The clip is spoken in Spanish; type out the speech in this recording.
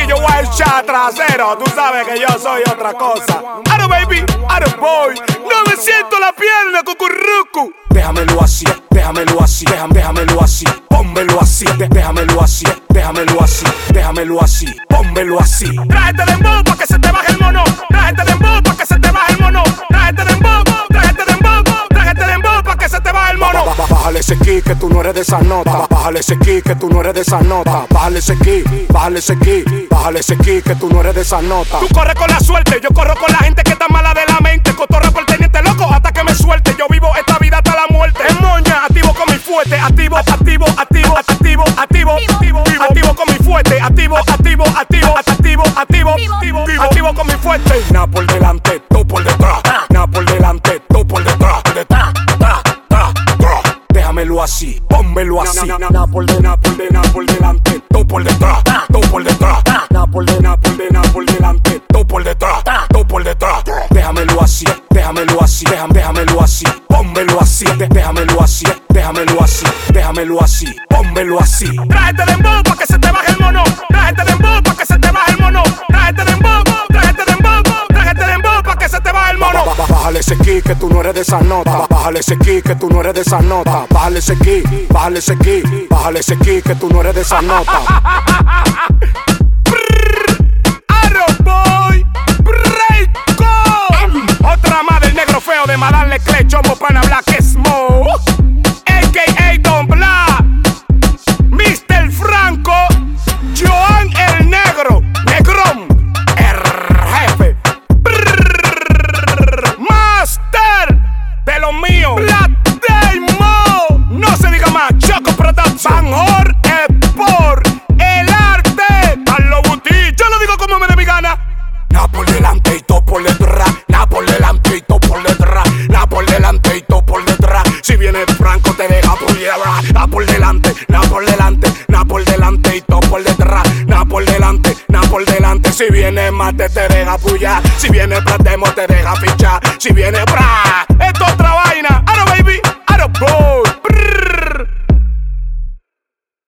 yo voy a echar trasero. Tú sabes que yo soy otra cosa. Aro baby, aro boy. No me siento la pierna, cucurrucu. Déjamelo así, déjamelo así, déjamelo así, pónmelo así, déjamelo así, déjamelo así, déjamelo así, pónmelo así. Tráete dembow pa' que se te baje el mono. Tráete dembow pa' que se te baje el mono. Tráete dembow, tráete dembow, tráete dembow pa' que se te baje el mono. Bájale ese ki que tú no eres de esa nota. Bájale ese ki que tú no eres de esa nota. Bájale ese ki, bájale ese ki, bájale ese ki que tú no eres de esa nota. Tú corres con la suerte, yo corro con la gente que está mala de la mente. Cotorra por el teniente loco hasta que me suelte. Yo vivo esta vida hasta la muerte. En moña, activo con mi fuerte. Activo, activo, activo, activo, activo, activo, activo con mi fuerte. Activo, activo, activo, activo, activo, activo, activo con mi fuerte. Na por delante, tú por detrás. Na por delante, tú por detrás. Déjamelo así, pónmelo así. Na por delante, tú por detrás. Tú por detrás. Na por delante, tú por detrás. Tú por detrás. Déjamelo así, déjamelo así, déjamelo así, pónmelo así, déjamelo así, déjamelo así, déjamelo así, pónmelo así. Tráete dembow pa' que se te baje el mono. Tráete dembow pa' que se te baje el mono. Tráete dembow, tráete dembow, tráete dembow pa' que se te baje el mono. Bájale ese ki que tú no eres de esa nota. Bájale ese ki que tú no eres de esa nota. Bájale ese ki, bájale ese ki, bájale ese ki que tú no eres de esa nota. Aro boy, breako. Otra más del negro feo de Madame Leclerc, Chombo Pana Black Smoke, a.k.a. Don Black, Mr. Franco, Joan el Negro, Negrón, el jefe, Master de lo mío, Black Damon, no se diga más, Choco Production, Van Hor por el arte, Carlo Buti, yo lo digo como me dé mi gana. Na por delante y todo por detrás. Na por delante y todo por detrás. Na por delante y todo por detrás. Si viene Franco te deja por detrás. Na por delante, na por delante, na por delante y todo por detrás. Na por delante, na por delante. Si viene Mate te deja puyar. Si viene Pratemo te deja fichar. Si viene